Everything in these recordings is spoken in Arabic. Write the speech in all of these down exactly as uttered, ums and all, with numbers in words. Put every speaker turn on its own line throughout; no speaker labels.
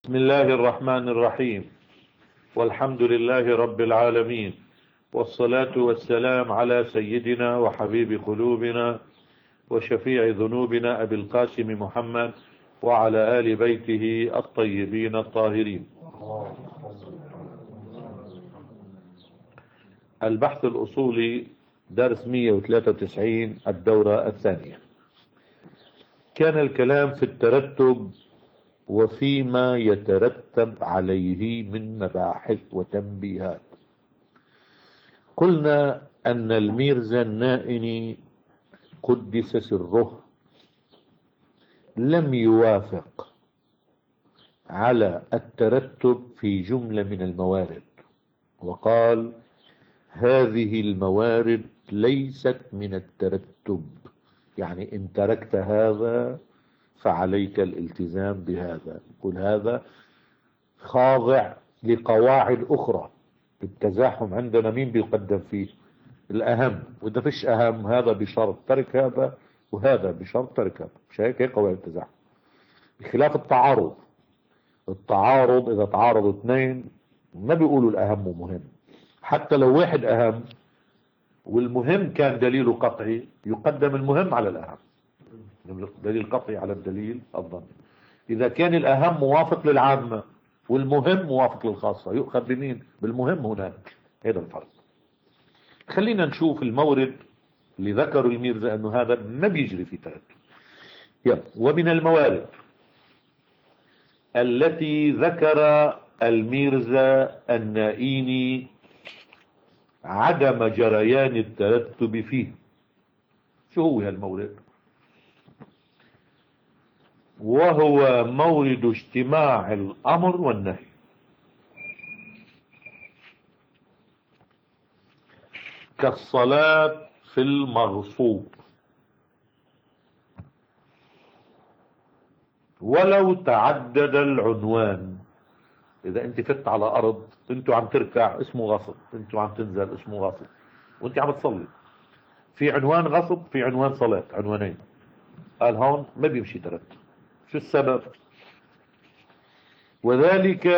بسم الله الرحمن الرحيم، والحمد لله رب العالمين، والصلاة والسلام على سيدنا وحبيب قلوبنا وشفيع ذنوبنا أبي القاسم محمد وعلى آل بيته الطيبين الطاهرين. البحث الأصولي درس مئة وثلاثة وتسعين، الدورة الثانية. كان الكلام في الترتب وفيما يترتب عليه من مباحث وتنبيهات. قلنا أن الميرزا النائني قدس سره لم يوافق على الترتب في جملة من الموارد، وقال هذه الموارد ليست من الترتب، يعني إن تركت هذا فعليك الالتزام بهذا. يقول هذا خاضع لقواعد أخرى. التزاحم عندنا مين بيقدم فيه؟ الأهم، وإذا فيش أهم هذا بشرط ترك هذا وهذا بشرط ترك هذا. مش هيك؟ هيك قواعد التزاحم، بخلاف التعارض. التعارض إذا تعارضوا اثنين ما بيقولوا الأهم مهم، حتى لو واحد أهم والمهم كان دليله قطعي يقدم المهم على الأهم، دليل قطعي على الدليل الظني. إذا كان الأهم موافق للعامة والمهم موافق للخاصة يؤخذ بمين؟ بالمهم. هناك هذا الفرق. خلينا نشوف المورد اللي ذكروا الميرزا أنه هذا ما بيجري في ترتب. ومن الموارد التي ذكر الميرزا النائيني عدم جريان الترتب فيه، شو هو هالمورد؟ وهو مورد اجتماع الأمر والنهي. كالصلاة في المغصوب، ولو تعدد العنوان. إذا أنت فت على أرض أنتوا عم تركع اسمه غصب، أنتوا عم تنزل اسمه غصب، وأنت عم تصلي في عنوان غصب في عنوان صلاة، عنوانين. قال هون ما بيمشي ترتب. شو السبب؟ وذلك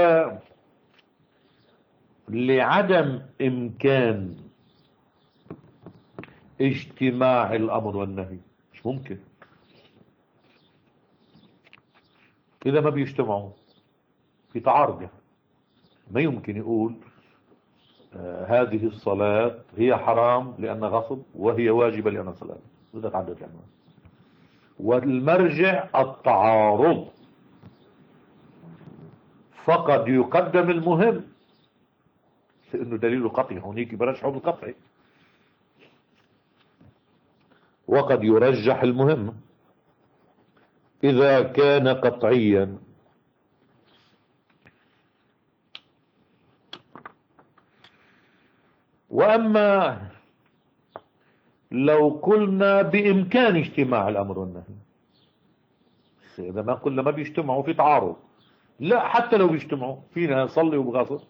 لعدم إمكان اجتماع الأمر والنهي. مش ممكن. إذا ما بيجتمعوا في تعارض، يعني ما يمكن يقول آه هذه الصلاة هي حرام لأنها غصب وهي واجبة لأنها صلاة. بدها تعدد العنوان. والمرجع التعارض، فقد يقدم المهم لأنه دليله قطعي، هونيك برجحه بالقطعي، وقد يرجح المهم إذا كان قطعيا. وأما لو قلنا بإمكان اجتماع الأمر والنهي، إذا ما قلنا ما بيجتمعوا في تعارض، لا، حتى لو بيجتمعوا فينا نصلي وبغصب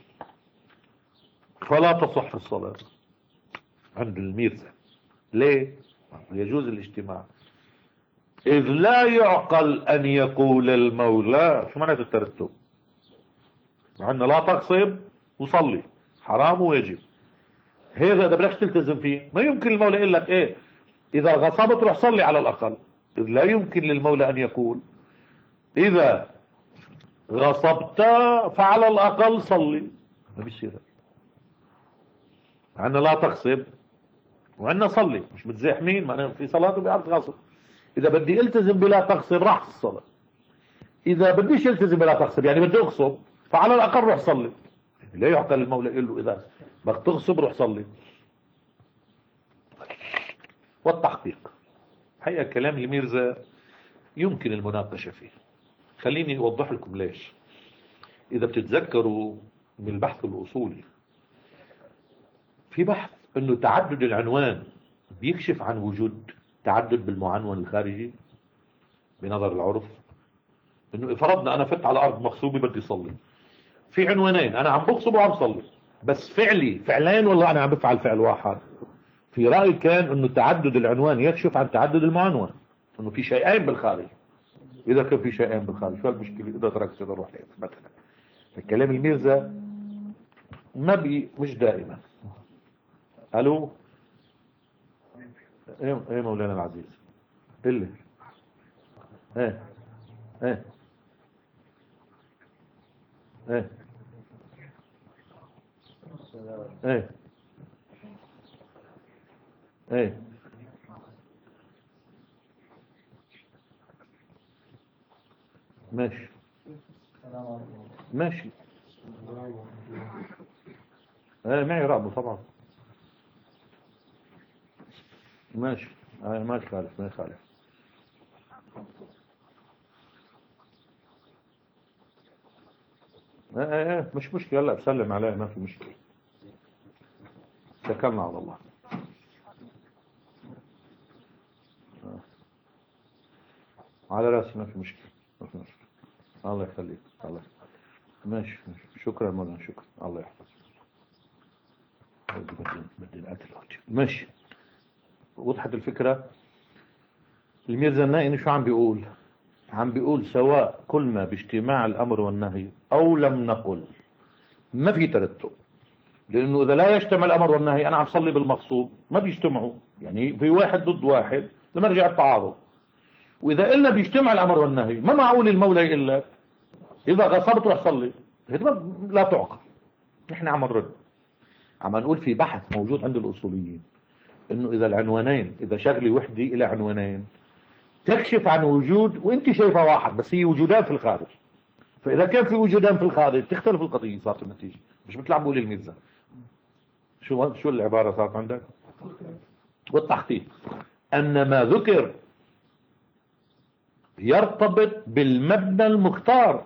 فلا تصح الصلاة عند الميرزا. ليه؟ يجوز الاجتماع، إذ لا يعقل أن يقول المولى شو معنى الترتب؟ عندنا لا تغصب وصلي، حرام وواجب. هذا ده بدكش تلتزم فيه. ما يمكن المولى يقول لك ايه اذا غصبت روح صلي على الاقل. إذ لا يمكن للمولى ان يقول اذا غصبت فعلى الاقل صلي. ما بيصير. عندنا لا تغصب وعندنا صلي، مش متزاحمين، معناه في صلاه وبيعرف غصب. اذا بدي التزم بلا تغصب راح الصلاه، اذا بديش التزم بلا تغصب يعني بدي اغصب فعلى الاقل روح صلي. لا يعقل المولى يقول له اذا بدك تغصب روح صلي. والتحقيق حقيقة كلام الميرزا يمكن المناقشة فيه. خليني اوضح لكم ليش. اذا بتتذكروا من البحث الاصولي في بحث انه تعدد العنوان بيكشف عن وجود تعدد بالمعنون الخارجي بنظر العرف. انه فرضنا انا فت على ارض مغصوبة بدي صلي، في عنوانين، انا عم بغصب وعم صلي، بس فعلي فعلين والله انا عم بفعل فعل واحد. في رأي كان انه تعدد العنوان يكشف عن تعدد المعنون، انه في شيئين بالخارج. إذا كان في شيئين بالخارج، شو المشكلة إذا تركت إذا روح مثلا. الكلام الميرزا ما بي مش دائما. ألو، إيه إيه مولانا العزيز، اللي إيه إيه إيه إيه إيه ماشي ماشي. ايه معي رابط طبعا. ماشي. ايه ما يخالف ما يخالف. ايه ايه ايه مش مشكلة، هلا بسلم عليه ما في مشكلة. توكلنا على الله. آه. على راسي ما في مشكلة ما في مشكلة. الله يخليك الله. ماشي ماشي. شكرا مولانا شكرا الله يحفظك. بدي بدي القتل ماشي. وضحت الفكرة. الميرزا النائي شو عم بيقول؟ عم بيقول سواء قلنا باجتماع الأمر والنهي أو لم نقل ما في ترتب، لأنه إذا لا يجتمع الأمر والنهي أنا عم صلي بالمقصود ما بيجتمعوا، يعني في واحد ضد واحد لما رجع التعارض. وإذا قلنا بيجتمع الأمر والنهي ما معقول المولى يقول لك إذا غصبت رح صلي، لا تعقل. نحن عم نرد عم نقول في بحث موجود عند الأصوليين إنه إذا العنوانين إذا شغلة وحدة إلى عنوانين تكشف عن وجود وانت شايفها واحد بس هي وجودان في الخارج، فإذا كان في وجودان في الخارج تختلف القضية صارت النتيجة. مش مثل عم بقول الميرزا. شو شو العبارة صارت عندك؟ والتحقيق أن ما ذكر يرتبط بالمبنى المختار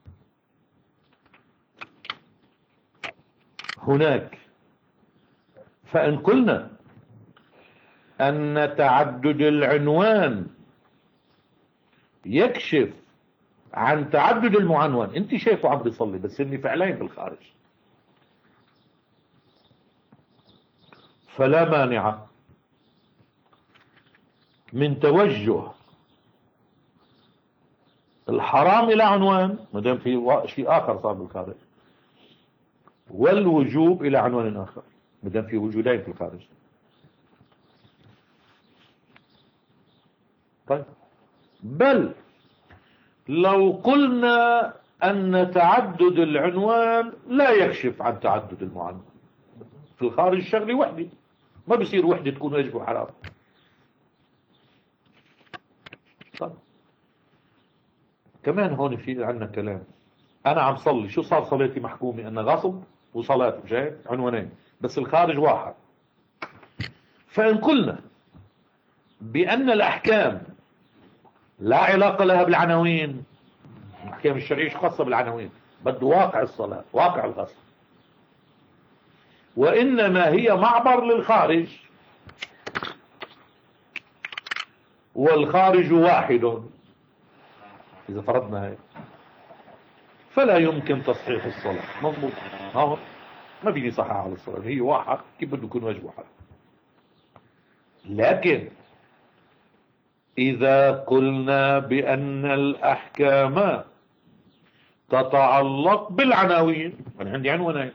هناك. فإن قلنا أن تعدد العنوان يكشف عن تعدد المعنون، انت شايفه عم بيصلي بس اني فعلين بالخارج، فلا مانع من توجه الحرام الى عنوان ما دام في شيء اخر صار بالخارج، والوجوب الى عنوان اخر ما دام في وجودين في الخارج. طيب بل لو قلنا أن تعدد العنوان لا يكشف عن تعدد المعنون، في الخارج شغلة وحدة ما بصير وحدة تكون واجب وحرام. طيب كمان هون في عندنا كلام. أنا عم صلي شو صار صلاتي محكومة؟ أنا غصب وصلاة مش هيك عنوانين بس الخارج واحد. فإن قلنا بأن الأحكام لا علاقة لها بالعناوين، الأحكام الشرعية خاصة بالعناوين، بده واقع الصلاة واقع الغسل، وإنما هي معبر للخارج والخارج واحد، إذا فرضنا هيك فلا يمكن تصحيح الصلاة. مضبوط ها ما بيجي صحيح على الصلاة، هي واحد كيف بده يكون واجب واحد. لكن إذا قلنا بأن الأحكام تتعلق بالعناوين، أنا عندي عنوانين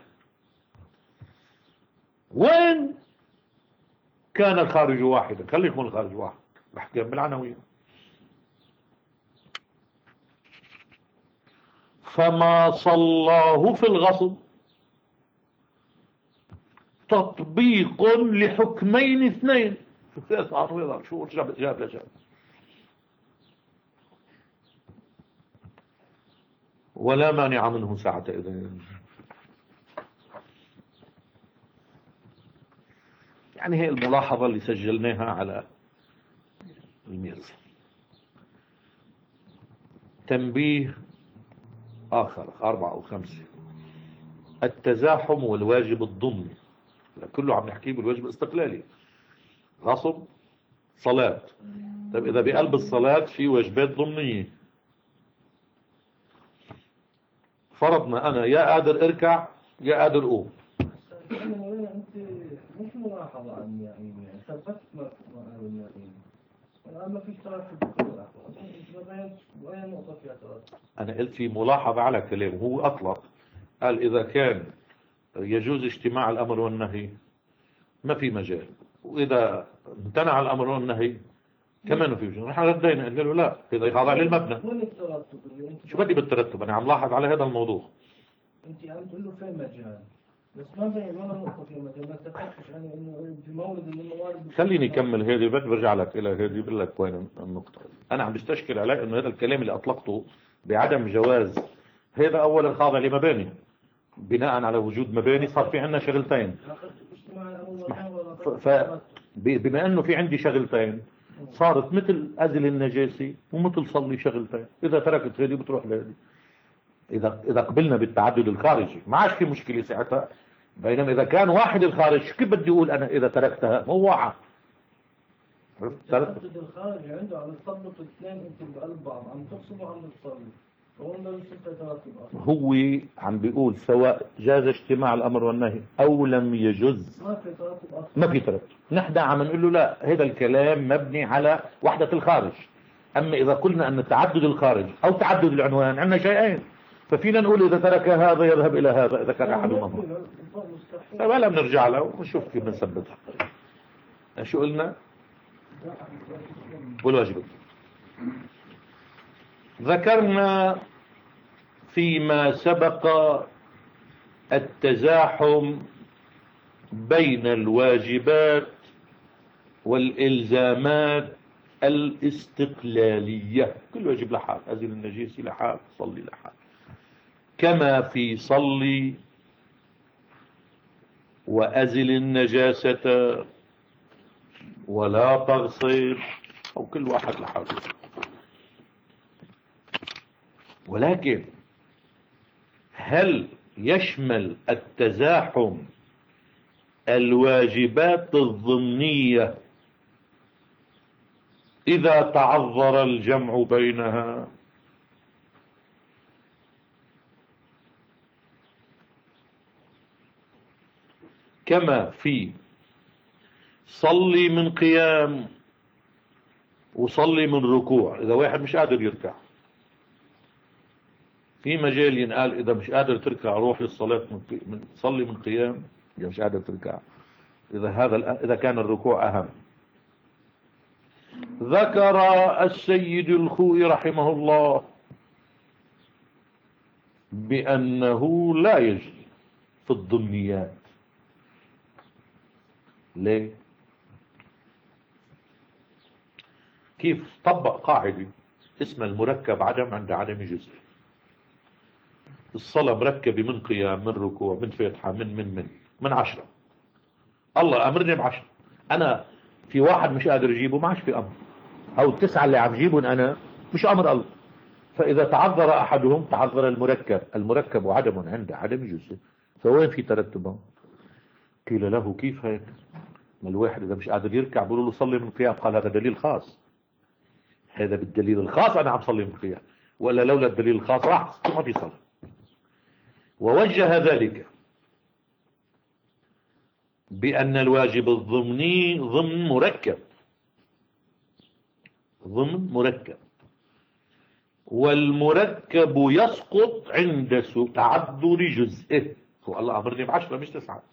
وين كان الخارج واحدا، خلي يكون الخارج واحد، الأحكام بالعناوين. فما صلاه في الغصب تطبيق لحكمين اثنين. شو جاب جاب جاب ولا مانع منه ساعة إذن. يعني هي الملاحظة اللي سجلناها على الميرزا. تنبيه آخر أربعة أو خمسة، التزاحم والواجب الضمني كله عم نحكيه بالواجب الاستقلالي. غصب صلاة، طيب إذا بقلب الصلاة في واجبات ضمنية، فرضنا أنا يا قادر أركع يا قادر أقوم.
أنت مش ملاحظة عن يعني ثبت ما قالوا يعني ما فيش صلاة في الدخول. وأي نقطة فيها ترتب؟
أنا قلت في ملاحظة على كلامه، هو أطلق قال إذا كان يجوز اجتماع الأمر والنهي ما في مجال، وإذا امتنع الأمر والنهي كمان في مجال. نحن ردينا قلنا له لا، إذا يخضع للمبنى.
وين الترتب؟
شو بدي بالترتب؟ أنا عم لاحظ على هذا الموضوع.
أنت عم تقول له في مجال، بس ما بين ولا نقطة في مجال، ما تفتحش يعني إنه في مورد من الموارد.
خليني أكمل هذه، بدي برجع لك إلى هذه بقول لك وين النقطة. أنا عم بستشكل علي إنه هذا الكلام اللي أطلقته بعدم جواز، هذا أولا خاضع لمباني، بناء على وجود مباني صار في عندنا شغلتين. ف بما انه في عندي شغلتين صارت مثل ازل النجاسي ومثل صلي شغلتين، اذا تركت هذه بتروح لهذه. اذا اذا قبلنا بالتعدد الخارجي ما عادش في مشكله ساعتها، بينما اذا كان واحد الخارج كيف بدي اقول انا اذا تركتها موعه؟
التعدد الخارجي عنده عم تطبق الاثنين انتم بقلب بعض، عم تقسموا عم تصلي،
هو عم بيقول سواء جاز اجتماع الامر والنهي او لم يجز
ما في ترتب اصلا،
ما في ترتب. نحن عم نقول له لا، هذا الكلام مبني على وحدة الخارج. اما اذا قلنا ان تعدد الخارج او تعدد العنوان عندنا شيئين، ففينا نقول اذا ترك هذا يذهب الى هذا اذا كان احدهما هو. فلا بنرجع له ونشوف كيف بنثبتها. شو قلنا؟ والواجب ذكرنا فيما سبق التزاحم بين الواجبات والإلزامات الاستقلالية، كل واجب لحال، أزل النجيس لحال، صلي لحال، كما في صلي وأزل النجاسة ولا تغسل، أو كل واحد لحاله. ولكن هل يشمل التزاحم الواجبات الضمنية إذا تعذر الجمع بينها؟ كما في صلي من قيام وصلي من ركوع، إذا واحد مش قادر يركع في مجال ينقال إذا مش قادر تركع روح للصلاة من صلي من قيام، إذا مش قادر تركع، إذا هذا إذا كان الركوع أهم. ذكر السيد الخوئي رحمه الله بأنه لا يجري في الضمنيات. ليه؟ كيف طبق قاعدة اسمها المركب عدم عند عدم جزء. الصلاة مركبة من قيام، من ركوع، من فاتحة، من من من من عشرة. الله أمرني بعشرة، أنا في واحد مش قادر أجيبه ما عادش في أمر، أو التسعة اللي عم جيبهم أنا مش أمر الله. فإذا تعذر أحدهم تعذر المركب، المركب عدم عند عدم جزء، فوين في ترتبهم؟ قيل له كيف هيك؟ ما الواحد إذا مش قادر يركع بيقولوا له صلي من قيام، قال هذا دليل خاص، هذا بالدليل الخاص أنا عم صلي من قيام، ولا لولا الدليل الخاص راح ما في صلاة. ووجه ذلك بأن الواجب الضمني ضمن مركب، ضمن مركب، والمركب يسقط عند تعذر جزئه. هو الله أمرني بعشرة مش تسعة،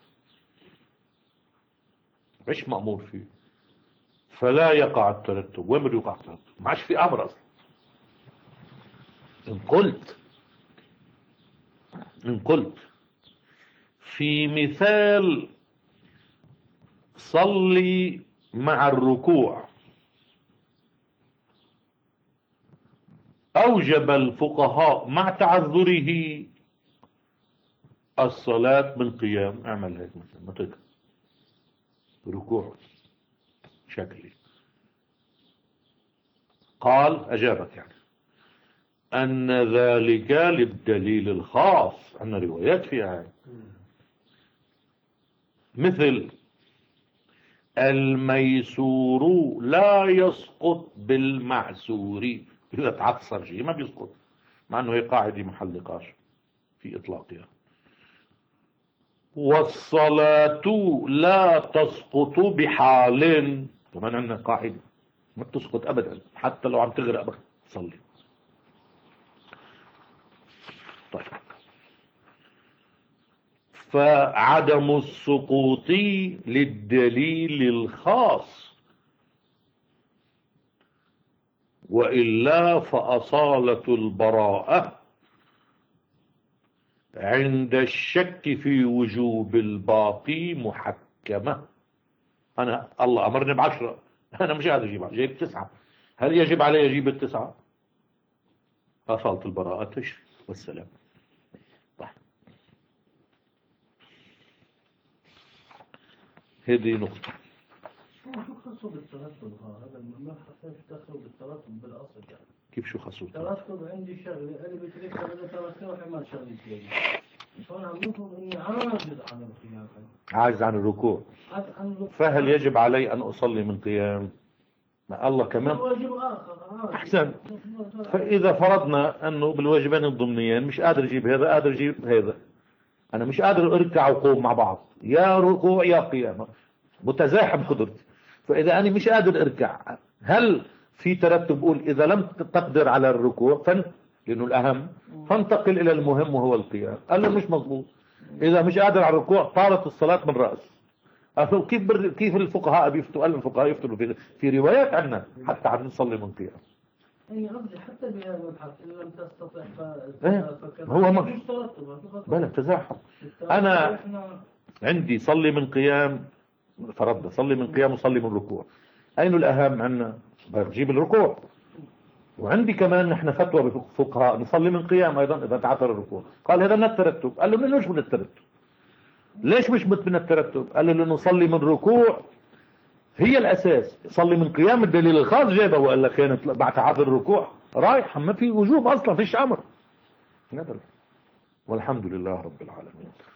مش مأمور فيه، فلا يقع الترتب. وين بده يقع الترتب؟ ما عادش في أمر أصلا. إن قلت إن قلت في مثال صلي مع الركوع أوجب الفقهاء مع تعذره الصلاة من قيام، اعمل هيك مثلا ما تقدر ركوع شكلي. قال أجابك يعني أن ذلك للدليل الخاص، عندنا روايات فيها مثل الميسور لا يسقط بالمعسور، إذا تعثر شيء ما بيسقط، مع أنه هي قاعدة محل نقاش في إطلاقها. والصلاة لا تسقط بحال، كمان عندنا قاعدة ما تسقط أبدا حتى لو عم تغرق صلي. طيب، فعدم السقوط للدليل الخاص، وإلا فأصالة البراءة عند الشك في وجوب الباقي محكمة. أنا الله أمرني بعشرة، أنا مش قادر أجيب، جايب تسعة، هل يجب علي أجيب التسعة؟ أصالة البراءة تشري والسلام. طيب، هذه نقطة.
شو خصو بالترتب هذا؟ ما حسيت دخلوا بالترتب بالأصل يعني.
كيف شو خصو؟
الترتب عندي شغلة، أنا بتريد أنا ترتب وحمال شغلة ثانية. فأنا عم نفهم إني عاجز عن القيام.
عاجز عن الركوع.
عاجز عن الركوع.
فهل يجب علي أن أصلي من قيام؟ ما الله كمان
واجب آخر.
أحسن. فإذا فرضنا أنه بالواجبين الضمنيين مش قادر أجيب هذا، قادر أجيب هذا، أنا مش قادر أركع وقوم مع بعض، يا ركوع يا قيام، متزاحم قدرتي. فإذا أنا مش قادر أركع، هل في ترتب بقول إذا لم تقدر على الركوع فن لأنه الأهم فانتقل إلى المهم وهو القيام؟ قال له مش مضبوط. إذا مش قادر على الركوع طالت الصلاة من رأس. قالوا كيف بر... كيف الفقهاء بيفتوا؟ قال الفقهاء يفتوا في... في روايات عنا حتى عم نصلي من قيام.
يعني قصدي حتى بهذا المبحث إن لم تستطع ف...
إيه؟
فكذا
هو ما
مش ترتب.
بلا تزاحم. أنا عندي صلي من قيام، فرضنا صلي من قيام وصلي من ركوع، أين الأهم عنا؟ بجيب الركوع. وعندي كمان نحن فتوى بفقهاء نصلي من قيام أيضا إذا تعثر الركوع. قال هذا من الترتب. قال له ليش من الترتب؟ ليش مش من الترتب؟ قال له لأنه صلي من ركوع هي الأساس، صلي من قيام الدليل الخاص جايبه، وقال لك كانت بعد تعثر الركوع رايح، ما في وجوب أصلا، فيش أمر. والحمد لله رب العالمين.